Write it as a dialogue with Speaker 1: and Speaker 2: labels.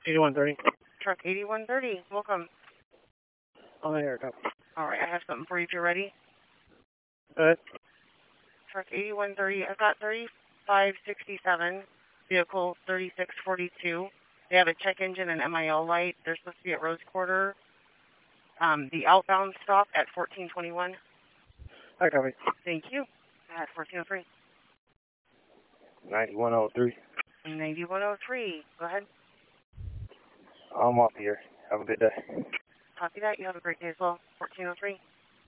Speaker 1: 8130.
Speaker 2: Truck 8130, welcome.
Speaker 1: On air, copy.
Speaker 2: All right, I have something for you if you're ready.
Speaker 1: Go ahead.
Speaker 2: Truck 8130, I've got 3567, vehicle 3642. They have a check engine and MIL light. They're supposed to be at Rose Quarter. The outbound stop at 1421.
Speaker 1: Hi, copy.
Speaker 2: Thank you. At 1403.
Speaker 1: 9103.
Speaker 2: 9103. Go ahead.
Speaker 1: I'm off here. Have a good day.
Speaker 2: Copy that. You have a great day as well. 1403.